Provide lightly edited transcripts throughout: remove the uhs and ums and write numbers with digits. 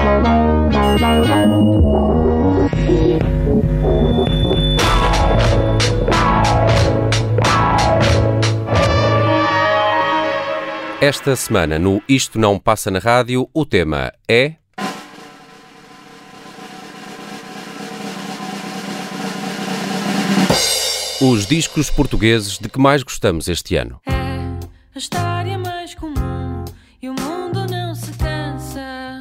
Esta semana, no Isto Não Passa na Rádio, o tema é... os discos portugueses de que mais gostamos este ano. É a história mais comum e o mundo não se cansa.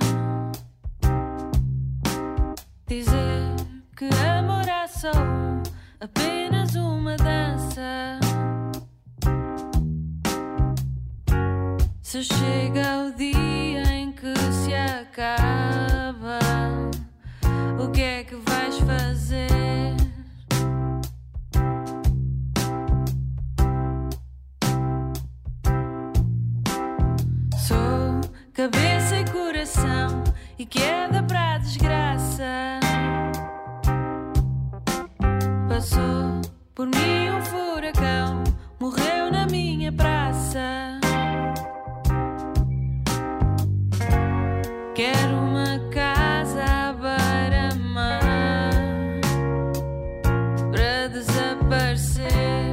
Dizer que amor é só apenas uma dança. Se chega o dia em que se acaba, o que é que vais fazer? Sou cabeça e coração e queda para a desgraça. Passou por mim um furacão, morreu na minha praça. Quero uma casa à beira-mar para desaparecer.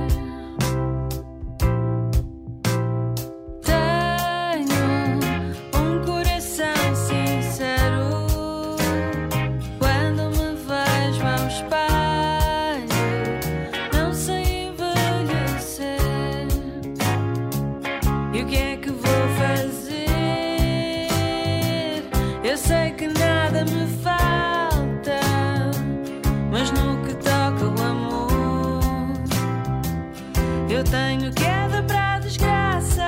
Tenho um coração sincero. Quando me vejo ao espelho, não sei envelhecer. E o que é que vou fazer? Eu sei que nada me falta, mas no que toca o amor, eu tenho queda para a desgraça.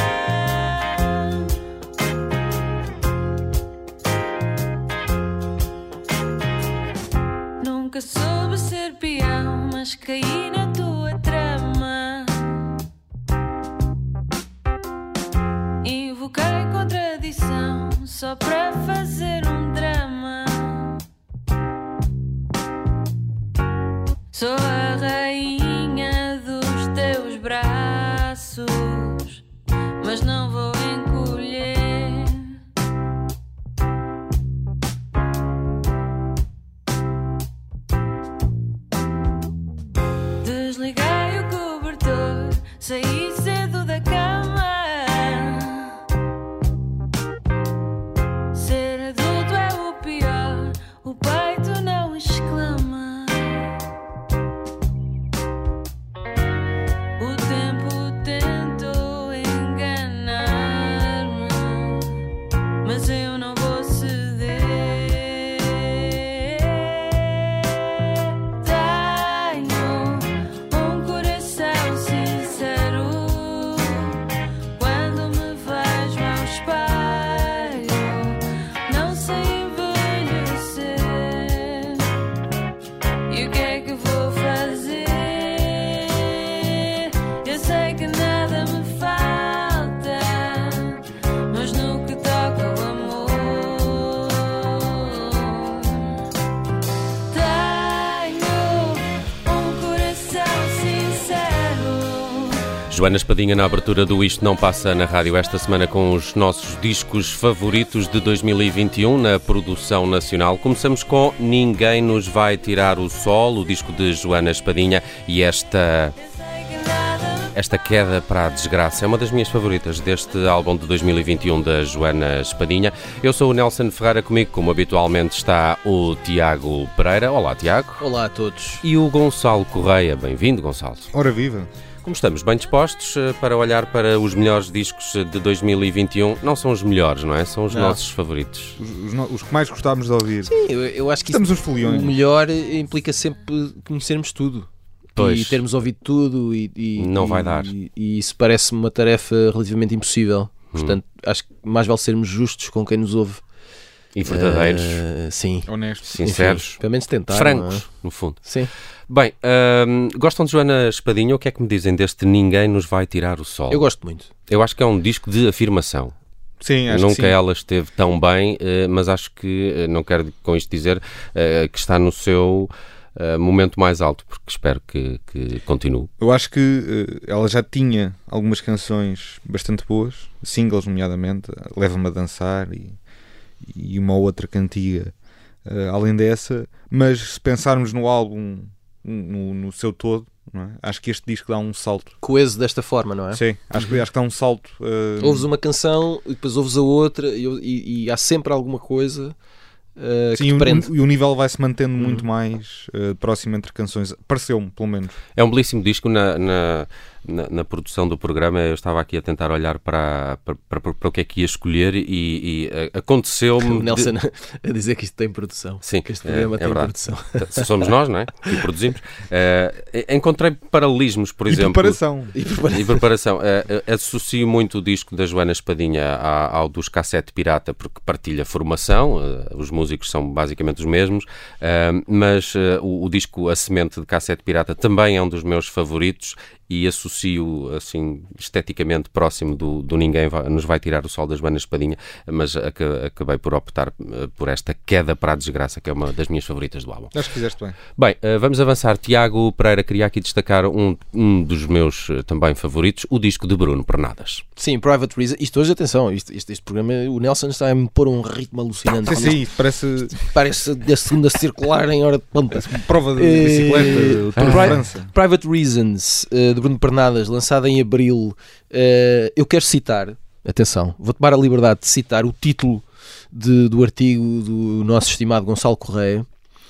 Nunca soube ser peão, mas caí na tua trama. Invoquei contradição só para fazer um drama. Sou a rainha dos teus braços, mas não vou encolher. Desliguei o cobertor, saí cedo da cama. Ser adulto é o pior, o peito não exclama. O tempo tentou enganar-me, mas eu não vou ceder. Tenho um coração sincero. Quando me vejo ao espelho, não sei envelhecer. E o que é que vou fazer? Eu sei que nada me falta, mas no que toca o amor, tenho um coração sincero. Joana Espadinha na abertura do Isto Não Passa na Rádio esta semana com os nossos discos favoritos de 2021 na produção nacional. Começamos com Ninguém Nos Vai Tirar o Sol, o disco de Joana Espadinha, e esta queda para a desgraça é uma das minhas favoritas deste álbum de 2021 da Joana Espadinha. Eu sou o Nelson Ferreira, comigo como habitualmente está o Tiago Pereira. Olá, Tiago. Olá a todos. E o Gonçalo Correia. Bem-vindo, Gonçalo. Ora viva! Como estamos? Bem dispostos para olhar para os melhores discos de 2021? Não são os melhores, não é? São os nossos favoritos. Os que mais gostámos de ouvir. Sim, eu acho que estamos uns foliões. O melhor implica sempre conhecermos tudo. Pois. E termos ouvido tudo não vai dar. E isso parece-me uma tarefa relativamente impossível. Portanto, acho que mais vale sermos justos com quem nos ouve. E verdadeiros. Sim. Honestos. Sinceros. Enfim, pelo menos tentar. Francos, não é? no fundo. Sim. Bem, gostam de Joana Espadinha? O que é que me dizem deste Ninguém Nos Vai Tirar o Sol? Eu gosto muito. Eu acho que é um disco de afirmação. Sim, acho Nunca que sim. ela esteve tão bem, mas acho que, não quero com isto dizer que está no seu momento mais alto, porque espero que continue. Eu acho que ela já tinha algumas canções bastante boas, singles nomeadamente, Leva-me a Dançar e uma outra cantiga além dessa, mas se pensarmos no álbum no seu todo, não é? Acho que este disco dá um salto. Coeso desta forma, não é? Sim, acho que dá um salto. Ouves uma canção e depois ouves a outra e há sempre alguma coisa que te prende. E o nível vai-se mantendo muito mais próximo entre canções. Pareceu-me, pelo menos. É um belíssimo disco. Na produção do programa eu estava aqui a tentar olhar para o que é que ia escolher e aconteceu-me... O Nelson a dizer que isto tem produção. Sim, que este programa tem verdade. produção. Somos nós, não é? Que produzimos. Encontrei paralelismos, por exemplo. E preparação. Associo muito o disco da Joana Espadinha ao dos Cassete Pirata, porque partilha formação, os músicos são basicamente os mesmos, mas o disco A Semente de Cassete Pirata também é um dos meus favoritos e associo, assim, esteticamente próximo do Ninguém Nos Vai Tirar o Sol da Joana Espadinha, mas acabei por optar por esta Queda para a Desgraça, que é uma das minhas favoritas do álbum. Acho que fizeste bem. Bem, vamos avançar. Tiago Pereira, queria aqui destacar um dos meus também favoritos, o disco de Bruno Pernadas. Sim, Private Reason. Isto hoje, atenção, este programa, o Nelson está a me pôr um ritmo alucinante. Sim, parece a segunda circular em hora de ponta. Prova de bicicleta, o Tour de França. Private Reasons, de Bruno Pernadas, lançada em abril. Eu quero citar, atenção, vou tomar a liberdade de citar o título do artigo do nosso estimado Gonçalo Correia,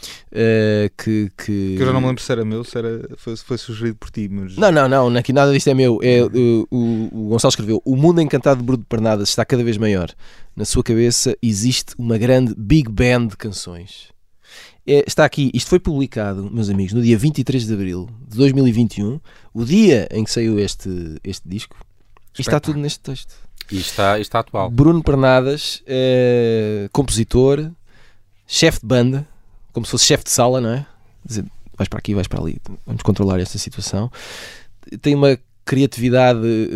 que eu já não me lembro se era meu, foi sugerido por ti, mas... Não, aqui nada disto é meu. O Gonçalo escreveu: o mundo encantado de Bruno Pernadas está cada vez maior. Na sua cabeça existe uma grande Big Band de canções. Está aqui, isto foi publicado, meus amigos, no dia 23 de abril de 2021, o dia em que saiu este disco, e está tudo neste texto. E está atual. Bruno Pernadas, compositor, chefe de banda, como se fosse chefe de sala, não é? Dizer, vais para aqui, vais para ali, vamos controlar esta situação. Tem uma criatividade...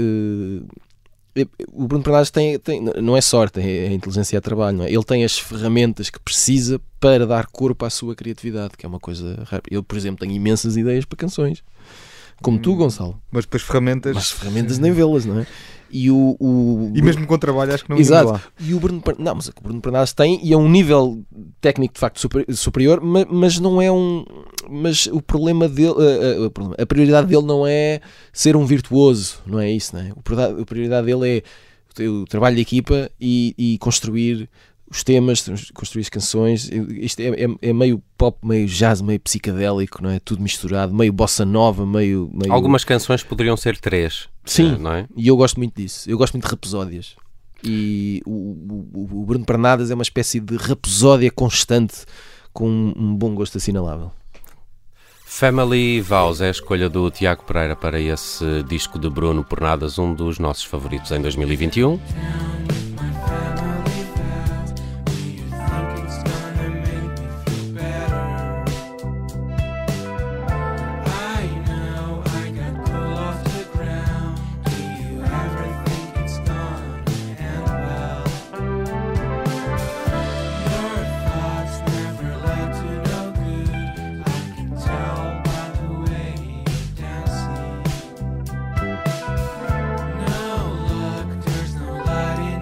o Bruno Pernadas tem, não é sorte, é inteligência a trabalho, não é? Ele tem as ferramentas que precisa para dar corpo à sua criatividade, que é uma coisa rara. Eu, por exemplo, tenho imensas ideias para canções, como tu, Gonçalo. Mas depois ferramentas... Mas ferramentas nem vê-las, não é? E mesmo com trabalho acho que não exato. Lá. E o Bruno mas o que o Bruno Pernadas tem, e é um nível técnico de facto superior, mas não é mas o problema dele, a prioridade dele não é ser um virtuoso, não é isso, não é? A prioridade dele é o trabalho de equipa e construir os temas, construir as canções. Isto é meio pop, meio jazz, meio psicadélico, não é? Tudo misturado, meio bossa nova, meio... Algumas canções poderiam ser 3. Sim, não é? E eu gosto muito disso. Eu gosto muito de rapsódias. E o Bruno Pernadas é uma espécie de rapsódia constante com um bom gosto assinalável. Family Vows é a escolha do Tiago Pereira para esse disco de Bruno Pernadas, um dos nossos favoritos em 2021. No, look, there's no light in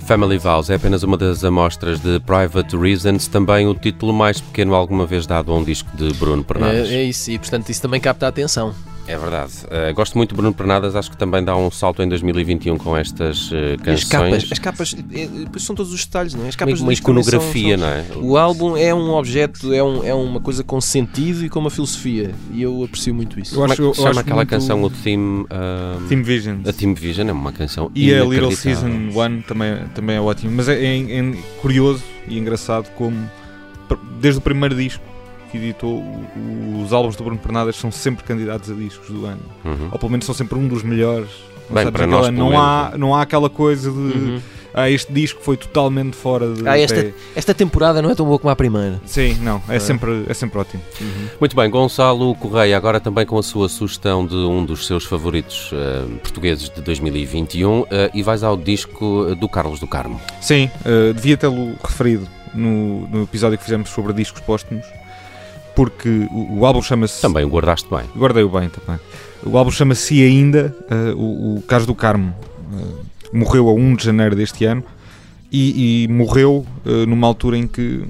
Family Vows é apenas uma das amostras de Private Reasons, também o título mais pequeno alguma vez dado a um disco de Bruno Pernadas. É isso, e portanto isso também capta a atenção. É verdade. Gosto muito de Bruno Pernadas, acho que também dá um salto em 2021 com estas canções. As capas depois são todos os detalhes, não é? As capas uma iconografia, não é? O álbum é um objeto, é uma coisa com sentido e com uma filosofia, e eu aprecio muito isso. Eu chama aquela muito... canção o Theme Vision. A Theme Vision é uma canção e a Little Season 1 também é ótimo, mas é curioso e engraçado como desde o primeiro disco que editou, os álbuns do Bruno Pernadas são sempre candidatos a discos do ano, ou pelo menos são sempre um dos melhores. Bem, para nós, não há aquela coisa de este disco foi totalmente fora de esta temporada não é tão boa como a primeira. Sim, não, é sempre ótimo. Muito bem, Gonçalo Correia, agora também com a sua sugestão de um dos seus favoritos portugueses de 2021, e vais ao disco do Carlos do Carmo. Sim, devia tê-lo referido no episódio que fizemos sobre discos póstumos, porque o álbum chama-se... Também o guardaste bem. Guardei-o bem também. O álbum chama-se Ainda. O Carlos do Carmo morreu a 1 de janeiro deste ano e morreu numa altura em que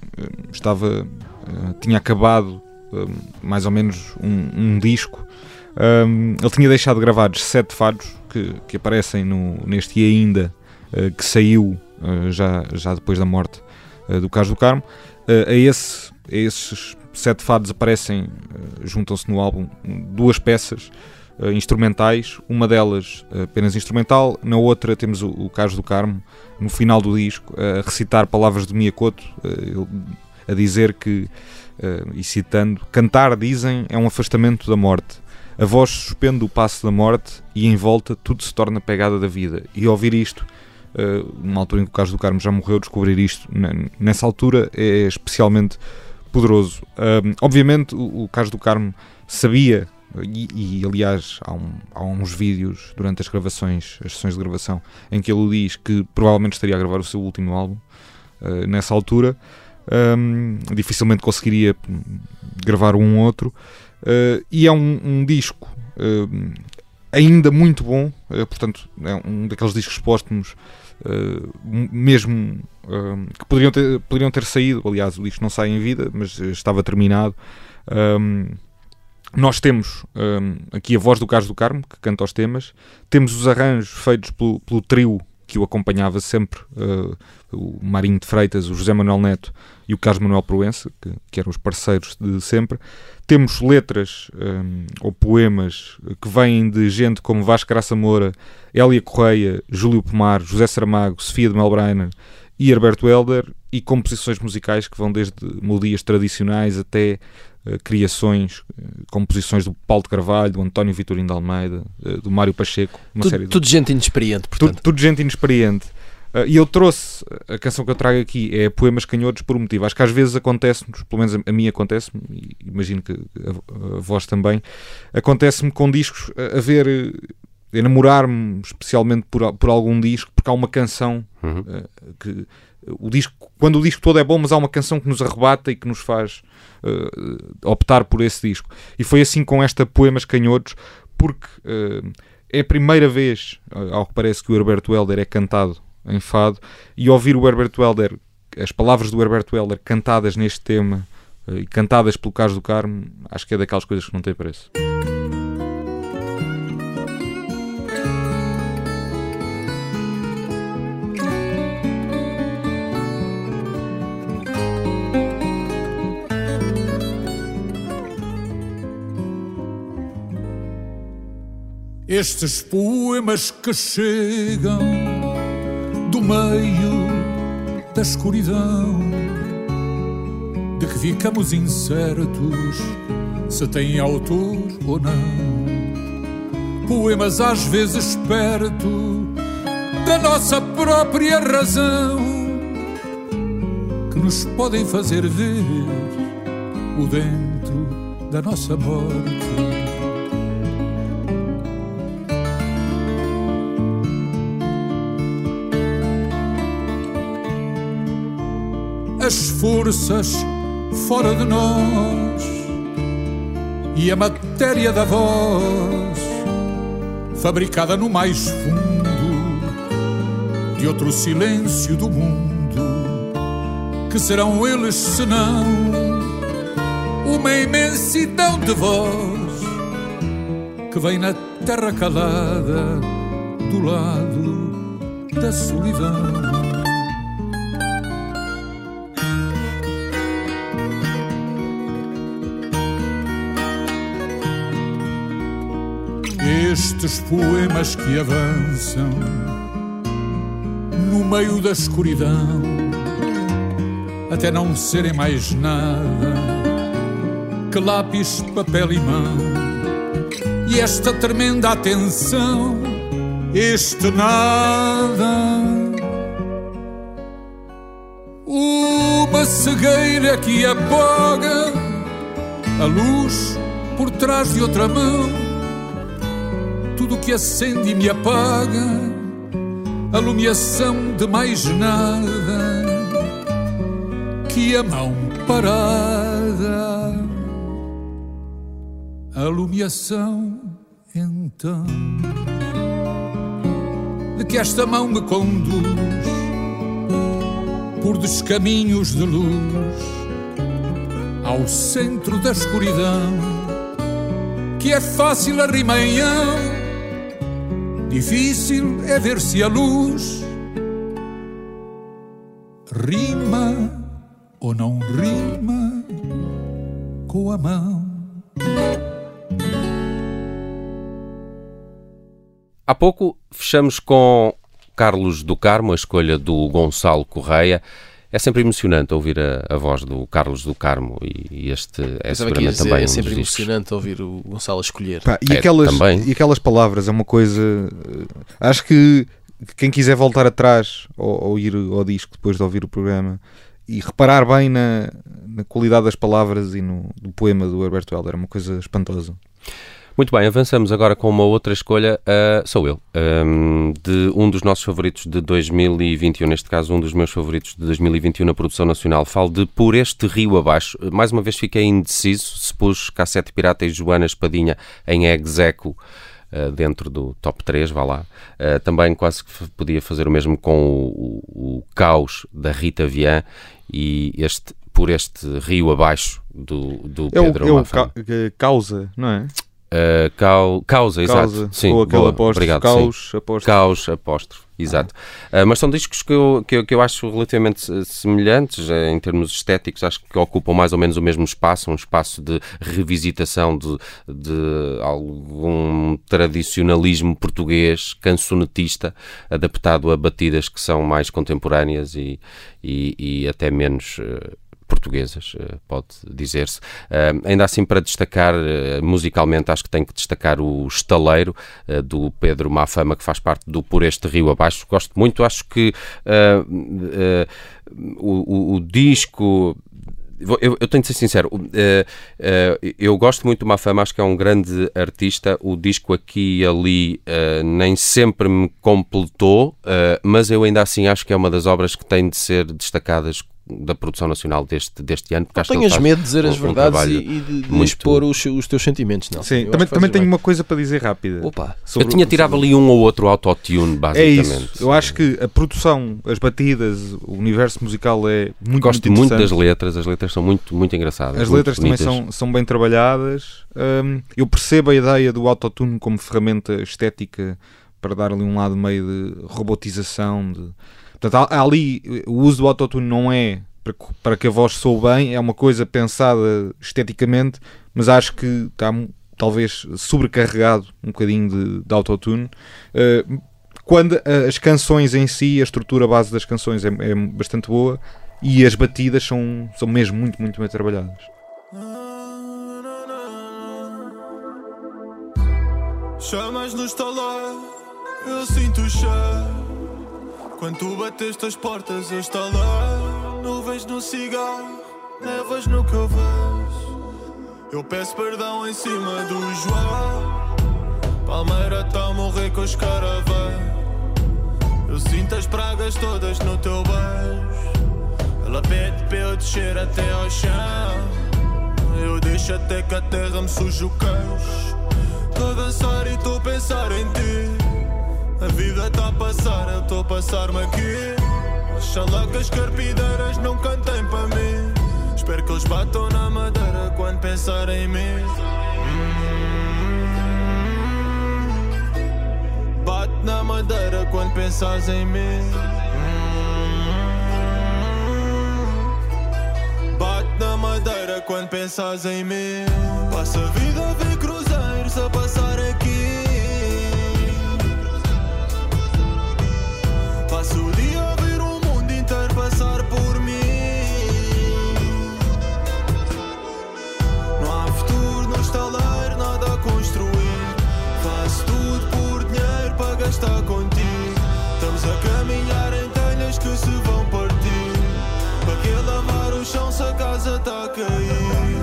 tinha acabado mais ou menos um disco. Ele tinha deixado gravados 7 fados que aparecem neste Ainda, que saiu já depois da morte do Carlos do Carmo. A esses 7 fados aparecem, juntam-se no álbum 2 peças instrumentais, uma delas apenas instrumental, na outra temos o Carlos do Carmo, no final do disco, a recitar palavras de Miyakoto, a dizer que, e citando, cantar, dizem, é um afastamento da morte. A voz suspende o passo da morte e em volta tudo se torna pegada da vida. E ouvir isto, numa altura em que o Carlos do Carmo já morreu, descobrir isto nessa altura é especialmente poderoso. Obviamente o Carlos do Carmo sabia, e aliás há uns vídeos durante as sessões de gravação, em que ele o diz que provavelmente estaria a gravar o seu último álbum nessa altura. Dificilmente conseguiria gravar um outro, e é um disco ainda muito bom, portanto é um daqueles discos póstumos mesmo que poderiam ter saído. Aliás, o disco não sai em vida, mas estava terminado. Nós temos aqui a voz do Carlos do Carmo, que canta os temas, temos os arranjos feitos pelo trio que o acompanhava sempre, o Marinho de Freitas, o José Manuel Neto e o Carlos Manuel Proença, que eram os parceiros de sempre. Temos letras ou poemas que vêm de gente como Vasco Graça Moura, Hélia Correia, Júlio Pomar, José Saramago, Sofia de Melbrenner e Herberto Helder, e composições musicais que vão desde melodias tradicionais até criações, composições do Paulo de Carvalho, do António Vitorino de Almeida, do Mário Pacheco, tudo gente inexperiente, portanto. Tudo gente inexperiente. E eu trouxe, a canção que eu trago aqui é Poemas Canhotos por um motivo. Acho que às vezes acontece-nos, pelo menos a mim acontece-me, e imagino que a vós também, acontece-me com discos enamorar-me especialmente por algum disco, porque há uma canção que quando o disco todo é bom, mas há uma canção que nos arrebata e que nos faz optar por esse disco. E foi assim com esta Poemas Canhotos, porque é a primeira vez, ao que parece, que o Herberto Helder é cantado em fado, e ouvir o Herberto Helder, as palavras do Herberto Helder cantadas neste tema e cantadas pelo Carlos do Carmo, acho que é daquelas coisas que não tem preço. Estes poemas que chegam do meio da escuridão, de que ficamos incertos se têm autor ou não. Poemas às vezes perto da nossa própria razão, que nos podem fazer ver o dentro da nossa morte. As forças fora de nós e a matéria da voz, fabricada no mais fundo de outro silêncio do mundo. Que serão eles senão uma imensidão de voz que vem na terra calada do lado da solidão. Estes poemas que avançam no meio da escuridão, até não serem mais nada que lápis, papel e mão. E esta tremenda atenção, este nada, uma cegueira que apaga a luz por trás de outra mão. Tudo que acende e me apaga, alumiação de mais nada que a mão parada. Alumiação, então, de que esta mão me conduz por descaminhos de luz ao centro da escuridão, que é fácil a rimaião, difícil é ver se a luz rima ou não rima com a mão. Há pouco fechamos com Carlos do Carmo, a escolha do Gonçalo Correia. É sempre emocionante ouvir a voz do Carlos do Carmo e este é seguramente também é sempre emocionante ouvir o Gonçalo escolher. Pá, e aquelas palavras é uma coisa... Acho que quem quiser voltar atrás ou ir ao disco depois de ouvir o programa e reparar bem na qualidade das palavras e do poema do Herberto Helder, é uma coisa espantosa. Muito bem, avançamos agora com uma outra escolha, sou eu, de um dos nossos favoritos de 2021, neste caso um dos meus favoritos de 2021 na produção nacional. Falo de Por Este Rio Abaixo. Mais uma vez fiquei indeciso se pus Cassete Pirata e Joana Espadinha em execo dentro do top 3, vá lá. Também quase que podia fazer o mesmo com o Caos da Rita Vian e Por Este Rio Abaixo do Pedro Mafama. Causa, não é? Causa, exato. Sim, ou aquele apóstrofe, obrigado, Caos, apóstrofe, exato. Mas são discos que eu acho relativamente semelhantes em termos estéticos. Acho que ocupam mais ou menos o mesmo espaço, um espaço de revisitação de algum tradicionalismo português cancionetista, adaptado a batidas que são mais contemporâneas e até menos portuguesas, pode dizer-se. Ainda assim, para destacar musicalmente, acho que tenho que destacar o Estaleiro, do Pedro Mafama, que faz parte do Por Este Rio Abaixo. Gosto muito, acho que o disco... Eu tenho de ser sincero, eu gosto muito do Mafama, acho que é um grande artista. O disco aqui e ali nem sempre me completou, mas eu ainda assim acho que é uma das obras que tem de ser destacadas da produção nacional deste ano. Não tenhas medo de dizer as verdades e de expor os teus sentimentos, não? Sim, também tenho uma coisa para dizer rápida. Eu tinha tirado ali um ou outro autotune, basicamente. É isso. Eu acho que a produção, as batidas, o universo musical é muito Gosto muito das letras, as letras são muito, muito engraçadas. As letras também são bem trabalhadas. Eu percebo a ideia do autotune como ferramenta estética para dar ali um lado meio de robotização, Portanto, ali o uso do autotune não é para que a voz soe bem, é uma coisa pensada esteticamente, mas acho que está talvez sobrecarregado um bocadinho de autotune. Quando as canções em si, a estrutura base das canções é bastante boa e as batidas são mesmo muito, muito bem trabalhadas. Chamas no estalar, eu sinto o cheiro. Quando tu bateste as portas eu estalei. Nuvens no cigarro, névoas no que eu vejo. Eu peço perdão em cima do João. Palmeira tá a morrer com os caravãs. Eu sinto as pragas todas no teu beijo. Ela pede para eu descer até ao chão. Eu deixo até que a terra me suje o queixo. Tô a dançar e tô a pensar em ti. A vida tá a passar, eu tô a passar-me aqui. Oxalá que as carpideiras não cantem para mim. Espero que eles batam na madeira quando pensarem em mim. Bate na madeira quando pensas em mim. Bate na madeira quando pensas em mim. Passa a vida a ver cruzeiros a passar aqui. Passo o dia a ver o mundo inteiro passar por mim. Não há futuro no estaleiro, nada a construir. Faço tudo por dinheiro para gastar contigo. Estamos a caminhar em telhas que se vão partir. Para que lavar o chão se a casa está a cair?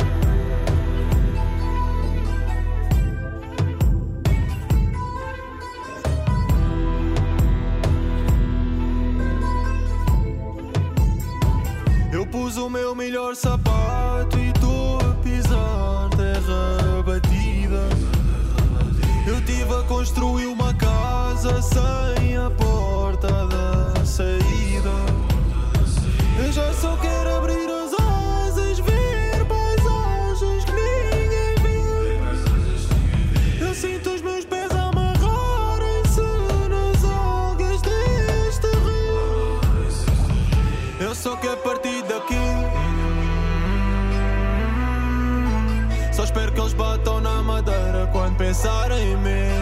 Eu pus o meu melhor sapato e estou a pisar terra batida. Eu tive a construir uma casa sem a porta da saída. Eu já só quero abrir as asas, ver paisagens que ninguém vê. Eu sinto os meus pés amarrarem-se nas algas deste rio. Eu só quero partir daqui. Só espero que eles batam na madeira quando pensarem em mim.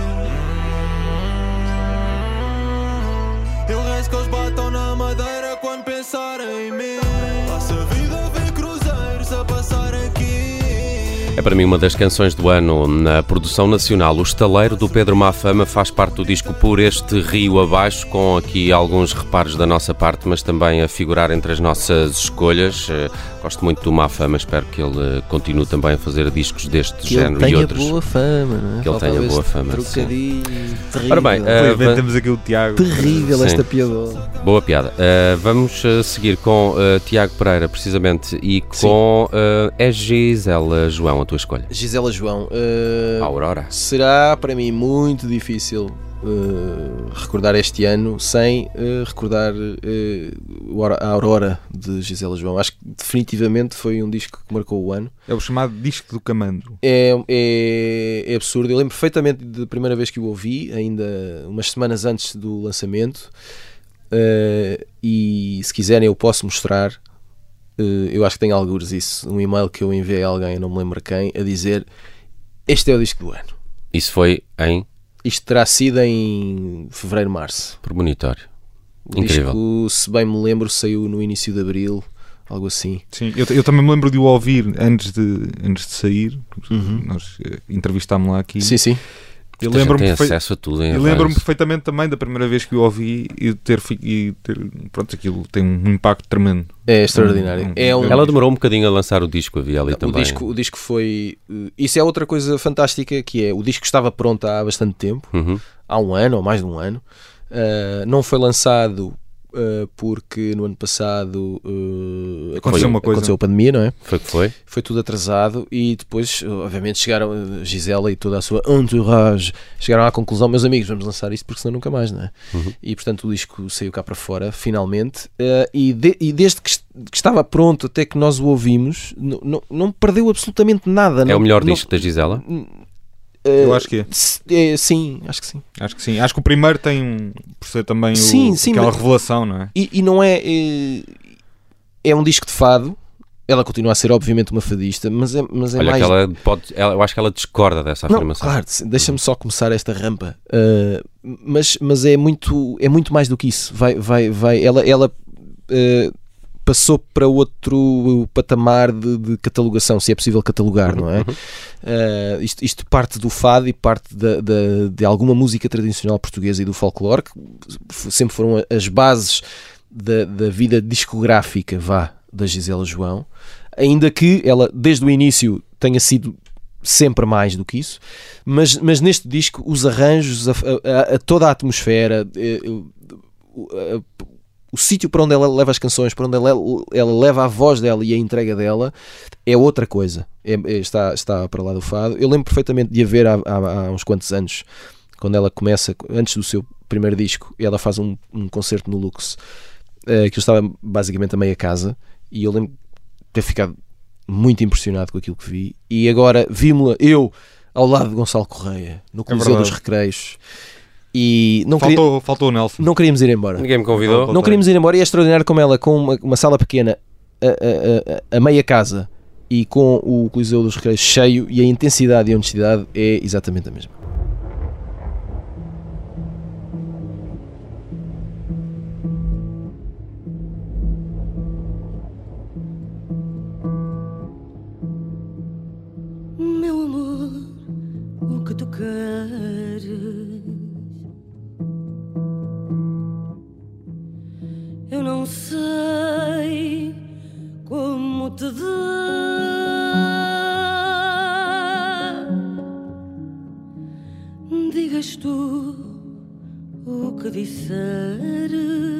Eu rezo que eles batam na madeira quando pensarem em mim. Passa a vida a ver cruzeiros a passar aqui. É para mim uma das canções do ano na produção nacional. O Estaleiro, do Pedro Mafama, faz parte do disco Por Este Rio Abaixo, com aqui alguns reparos da nossa parte, mas também a figurar entre as nossas escolhas. Gosto muito do Mafama, espero que ele continue também a fazer discos deste género e outros. Que ele tenha boa fama, não é? Que ele tenha boa fama, trocadilho terrível. Ora bem, temos aqui o Tiago. Terrível Sim. esta piadola. Boa piada. Vamos seguir com Tiago Pereira, precisamente, e com é Gisela João, a tua escolha. Gisela João, Aurora. será para mim muito difícil recordar este ano sem recordar a Aurora de Gisela João. Acho que definitivamente foi um disco que marcou o ano. É o chamado disco do Camandro. É absurdo. Eu lembro perfeitamente da primeira vez que o ouvi, ainda umas semanas antes do lançamento, e se quiserem eu posso mostrar. Eu acho que tem algures isso, um e-mail que eu enviei a alguém, eu não me lembro quem, a dizer: este é o disco do ano. Isso foi em Isto terá sido em fevereiro, março. Premonitório. O Incrível. disco, se bem me lembro, saiu no início de abril, algo assim. Sim, eu também me lembro de o ouvir antes de sair. Nós entrevistámos lá aqui. Sim, sim. Eu Muita gente lembro-me tem acesso a tudo em eu lembro-me arranjos. perfeitamente também da primeira vez que o ouvi e ter pronto, aquilo tem um impacto tremendo. É extraordinário. Ela demorou um bocadinho a lançar o disco, havia ali O também. disco foi... Isso é outra coisa fantástica, que é, o disco estava pronto há bastante tempo, Uhum. há um ano ou mais de um ano. Não foi lançado porque no ano passado Aconteceu uma coisa. aconteceu a pandemia, não é? Foi que foi? Foi tudo atrasado e depois, obviamente, chegaram Gisela e toda a sua entourage, chegaram à conclusão: meus amigos, vamos lançar isto porque senão nunca mais, não é? E portanto o disco saiu cá para fora, finalmente, e desde que estava pronto até que nós o ouvimos, não perdeu absolutamente nada. É o melhor disco da Gisela? Eu acho que é. Sim, acho que sim. Acho que sim. Acho que o primeiro tem, por ser também Sim, aquela mas- revelação, não é? E não é... É um disco de fado. Ela continua a ser obviamente uma fadista, mas é Olha, mais... que ela pode, eu acho que ela discorda dessa Não, afirmação. claro, deixa-me só começar esta rampa. Mas é muito mais do que isso. Ela passou para outro patamar de catalogação, se é possível catalogar, não é? Isto parte do fado e parte de alguma música tradicional portuguesa e do folclore, que sempre foram as bases da vida discográfica, da Gisela João, ainda que ela desde o início tenha sido sempre mais do que isso, mas neste disco os arranjos, toda a atmosfera, o sítio para onde ela leva as canções, para onde ela leva a voz dela e a entrega dela, é outra coisa. Está para lá do fado. Eu lembro perfeitamente de a ver há uns quantos anos, quando ela começa, antes do seu primeiro disco, ela faz um concerto no Lux, que eu estava basicamente a meia casa, e eu lembro de ter ficado muito impressionado com aquilo que vi, e agora vimos-la eu ao lado de Gonçalo Correia no Coliseu dos Recreios, e não faltou o Nelson. Não queríamos ir embora. Ninguém me convidou. Não queríamos ir embora, e é extraordinário como ela, com uma sala pequena, a meia casa, e com o Coliseu dos Recreios cheio, e a intensidade e a honestidade é exatamente a mesma. Meu amor, o que tu queres? Eu não sei como te dar. Digas tu o que disseres.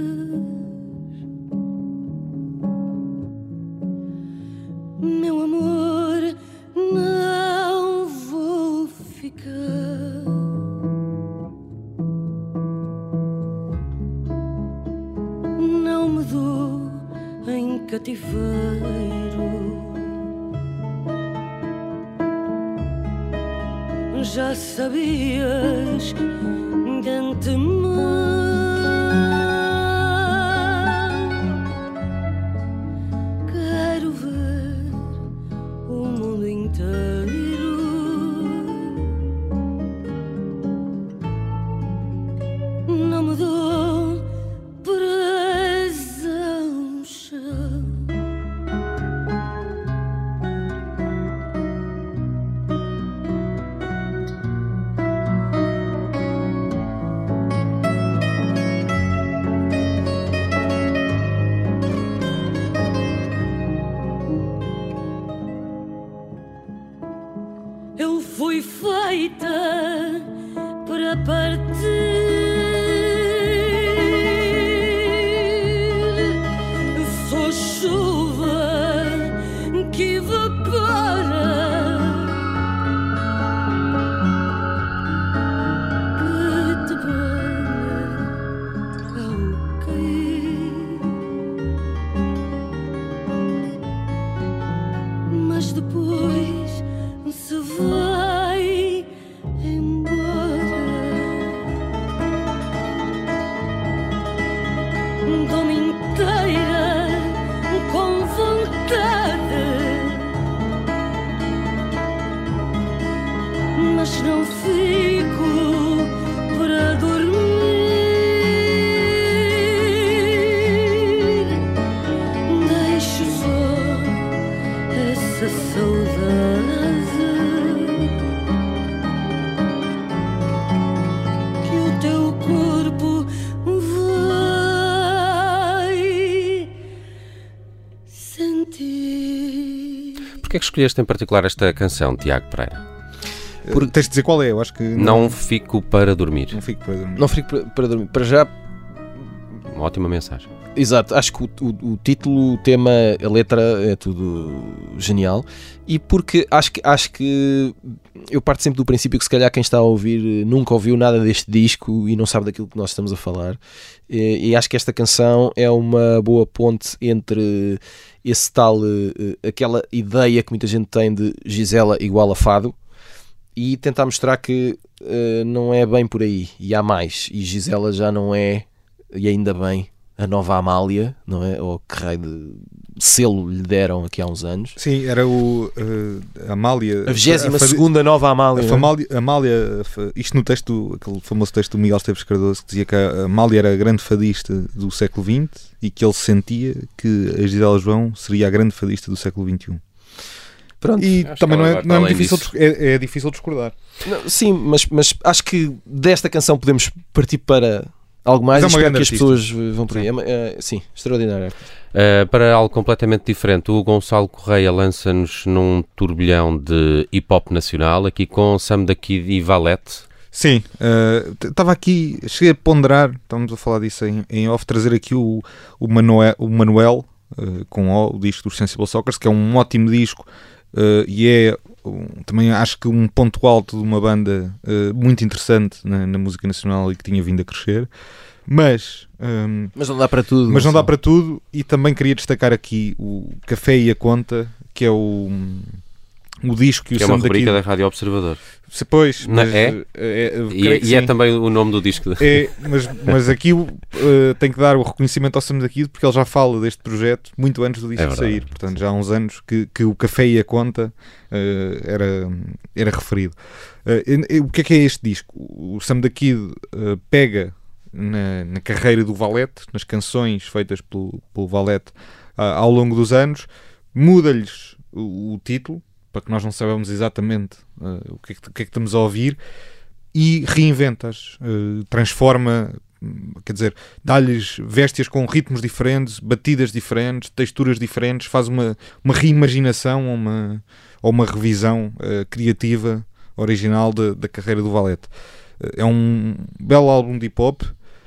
Meu amor, não vou ficar. Não me dou em cativeiro. Já sabias de antemão. Quero ver o mundo inteiro. Não me dou presa ao chão. Eu fui feita para partir. Sou chuva que evapora, que te banha ao cair. Mas depois se vai embora. Dou-me inteira com vontade, mas não fico para dormir. Deixo só essa saudade que o teu corpo vai sentir. Porquê é que escolheste em particular esta canção, Tiago Pereira? Tens de dizer qual é, eu acho que Não fico para dormir. não fico para dormir. Não fico para dormir. Para já, Uma ótima mensagem. exato, acho que o título, o tema, a letra é tudo genial, e porque acho que eu parto sempre do princípio que se calhar quem está a ouvir nunca ouviu nada deste disco e não sabe daquilo que nós estamos a falar, e acho que esta canção é uma boa ponte entre esse tal, aquela ideia que muita gente tem de Gisela igual a fado, e tentar mostrar que não é bem por aí, e há mais, e Gisela já não é, e ainda bem, a nova Amália, não é? Ou que raio de selo lhe deram aqui há uns anos. Sim, era o Amália. A 22ª nova Amália. Amália, isto no texto, aquele famoso texto do Miguel Esteves Cardoso, que dizia que a Amália era a grande fadista do século XX e que ele sentia que a Gisela João seria a grande fadista do século XXI. Pronto. E Acho também que não ela é vai muito além difícil, disso. é difícil discordar. Não, sim, mas acho que desta canção podemos partir para algo mais, Mas e é uma espero que as grande pessoas vão por aí. Sim, extraordinário. Para algo completamente diferente, o Gonçalo Correia lança-nos num turbilhão de hip-hop nacional, aqui com Sam da Kid e Valete. Sim, estava aqui, cheguei a ponderar, estamos a falar disso em off, trazer aqui o Manuel com o disco dos Sensible Sockers, que é um ótimo disco, e é também acho que um ponto alto de uma banda muito interessante na música nacional e que tinha vindo a crescer. Mas não dá para tudo. Mas não dá para tudo, e também queria destacar aqui o Café e a Conta, que é o disco que o Sam da Kid... é uma rubrica da Rádio Observador. Pois, mas, e é também o nome do disco. Mas aqui tem que dar o reconhecimento ao Sam da Kid, porque ele já fala deste projeto muito antes do disco sair. Portanto, já há uns anos que o Café e a Conta era referido. O que é este disco? O Sam da Kid pega na carreira do Valete, nas canções feitas pelo Valete ao longo dos anos, muda-lhes o título, para que nós não saibamos exatamente o que é que estamos a ouvir, e reinventa-as, transforma, quer dizer, dá-lhes véstias com ritmos diferentes, batidas diferentes, texturas diferentes, faz uma reimaginação ou uma revisão criativa, original da carreira do Valete. É um belo álbum de hip-hop,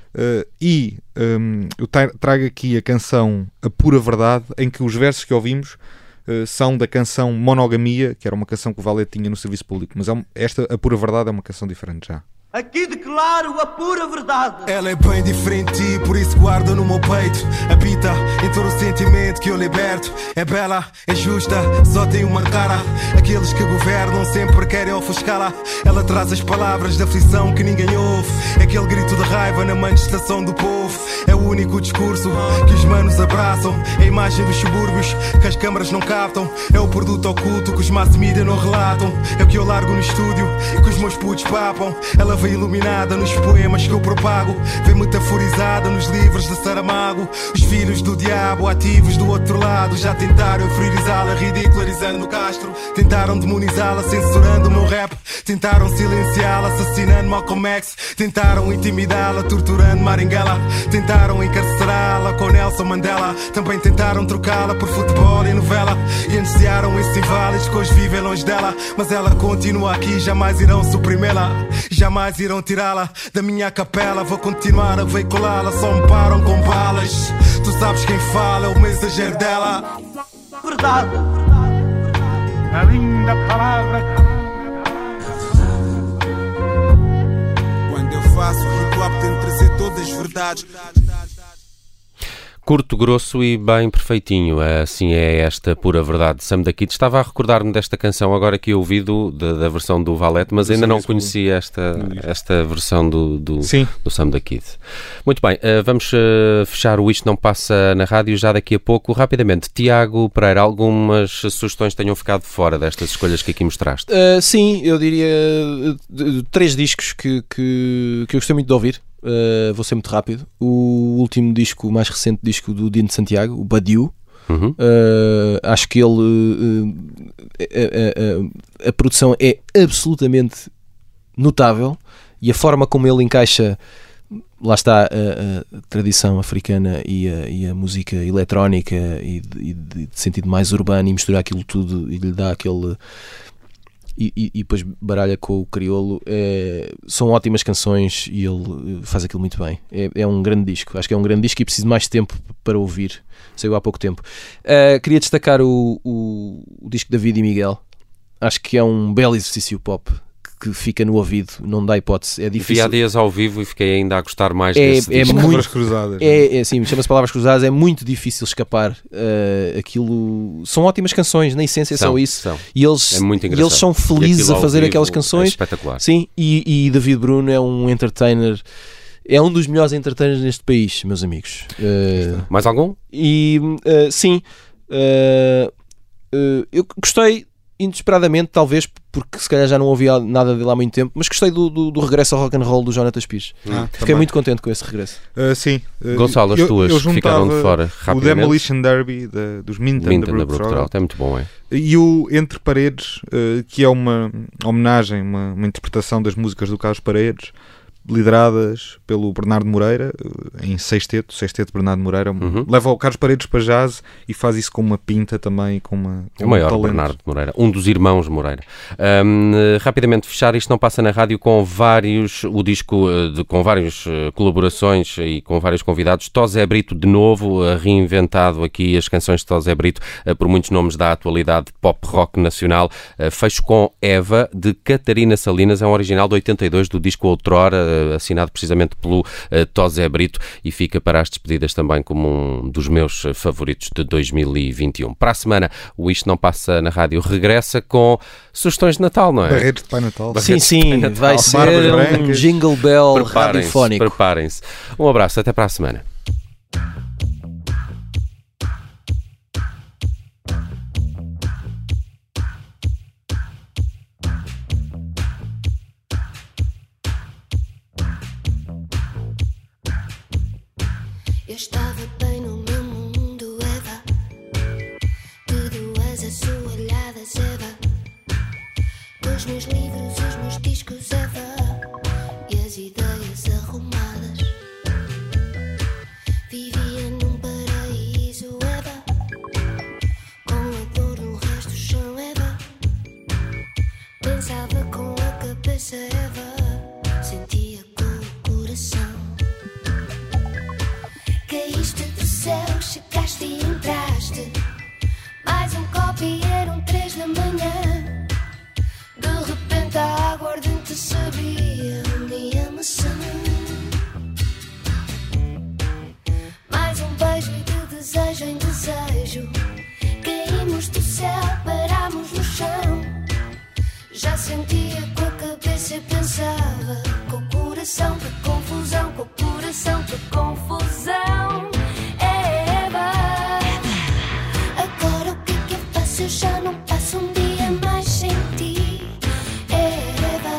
e eu trago aqui a canção A Pura Verdade, em que os versos que ouvimos são da canção Monogamia, que era uma canção que o Valete tinha no serviço público, mas esta A Pura Verdade é uma canção diferente já. Aqui declaro a pura verdade. Ela é bem diferente de ti, por isso guarda no meu peito. Habita em todo o sentimento que eu liberto. É bela, é justa, só tem uma cara. Aqueles que governam sempre querem ofuscá-la. Ela traz as palavras da aflição que ninguém ouve. É aquele grito de raiva na manifestação do povo. É o único discurso que os manos abraçam. É a imagem dos subúrbios que as câmaras não captam. É o produto oculto que os mass media não relatam. É o que eu largo no estúdio e que os meus putos papam. Ela vem iluminada nos poemas que eu propago, vem metaforizada nos livros de Saramago. Os filhos do diabo, ativos do outro lado, já tentaram inferiorizá-la, ridicularizando Castro. Tentaram demonizá-la, censurando o meu rap. Tentaram silenciá-la, assassinando Malcolm X. Tentaram intimidá-la, torturando Marighella. Tentaram encarcerá-la com Nelson Mandela. Também tentaram trocá-la por futebol e novela. E anunciaram esses inválidos que hoje vivem longe dela. Mas ela continua aqui, jamais irão suprimê-la. Jamais irão tirá-la da minha capela. Vou continuar a veiculá-la, só me param com balas. Tu sabes quem fala, é o mensageiro dela. Verdade. A linda palavra. Quando eu faço hip-hop tento trazer todas as verdades. Curto, grosso e bem perfeitinho, assim é esta pura verdade. Sam da Kid. Estava a recordar-me desta canção agora que eu ouvi da versão do Valete, mas ainda não conhecia esta versão do Sam da Kid. Muito bem, vamos fechar o Isto Não Passa na Rádio já daqui a pouco. Rapidamente, Tiago Pereira, algumas sugestões tenham ficado fora destas escolhas que aqui mostraste? Sim, eu diria 3 discos que eu gostei muito de ouvir. Vou ser muito rápido. O último disco, o mais recente disco do Dino de Santiago, o Badiou. Acho que ele a produção é absolutamente notável, e a forma como ele encaixa, lá está, a tradição africana e a música eletrónica e de sentido mais urbano, e misturar aquilo tudo e lhe dá aquele... E depois baralha com o crioulo. São ótimas canções e ele faz aquilo muito bem. É um grande disco. Acho que é um grande disco e preciso de mais tempo para ouvir. Saiu há pouco tempo. Queria destacar o disco de David e Miguel. Acho que é um belo exercício pop que fica no ouvido, não dá hipótese. É difícil. Vi há dias ao vivo e fiquei ainda a gostar mais desse disco. Palavras cruzadas. Sim, chama-se Palavras Cruzadas. É muito difícil escapar. Aquilo são ótimas canções, na essência é só isso. E eles são felizes a fazer aquelas canções. É espetacular. Sim, e David Bruno é um entertainer. É um dos melhores entertainers neste país, meus amigos. Mais algum? Sim. Eu gostei inesperadamente, talvez porque se calhar já não ouvia nada dele há muito tempo, mas gostei do regresso ao rock and roll do Jonathan Pires. Fiquei muito contente com esse regresso. Sim. Gonçalo, as tuas que ficaram de fora o Demolition Derby dos Minton da Brook Trout. É muito bom, é? E o Entre Paredes, que é uma homenagem, uma interpretação das músicas do Carlos Paredes, lideradas pelo Bernardo Moreira, em sexteto Bernardo Moreira, leva o Carlos Paredes para jazz e faz isso com uma pinta também, com o maior talento. Bernardo Moreira, um dos irmãos Moreira. Rapidamente fechar, isto não passa na rádio, com várias colaborações e com vários convidados. Tosé Brito de novo, reinventado aqui as canções de Tosé Brito por muitos nomes da atualidade pop rock nacional. Fecho com Eva, de Catarina Salinas, é um original de 82 do disco Outrora, assinado precisamente pelo Tosé Brito, e fica para as despedidas também como um dos meus favoritos de 2021. Para a semana, o Isto Não Passa na Rádio regressa com sugestões de Natal, não é? Barretos de Pai Natal. Sim, vai ser um Jingle Bell radiofónico. Preparem-se. Um abraço, até para a semana. Eu estava bem no meu mundo, Eva. Tudo és a sua olhada, Eva. Os meus livros, os meus discos, Eva. E as ideias arrumadas. Vivia num paraíso, Eva. Com a dor no resto do chão, Eva. Pensava com a cabeça, Eva. Sentia com o coração. Caíste do céu, chegaste e entraste. Mais um copo e eram 3 da manhã. De repente a água ardente sabia minha maçã. Mais um beijo e de desejo em desejo. Caímos do céu, parámos no chão. Já sentia com a cabeça e pensava. Com o coração para confusão, com o coração para confusão. Eva, agora o que é que eu faço? Eu já não passo um dia mais sem ti. Eva,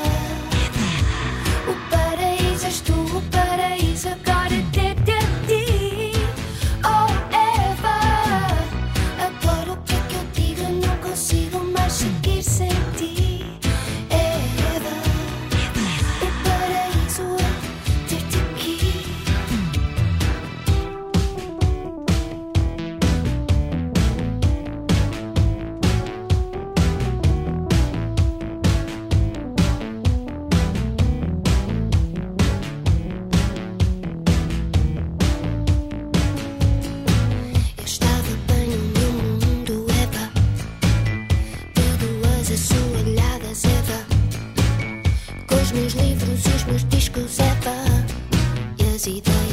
o paraíso és tu, o paraíso agora é ti. Oh Eva, agora o que é que eu digo? Eu não consigo mais seguir sem ti. Eva, o paraíso é ter-te aqui. Eu estava bem no meu mundo, Eva. Tudo és a sua olhada, Eva. Com os meus livros e os meus discos, Eva. E as ideias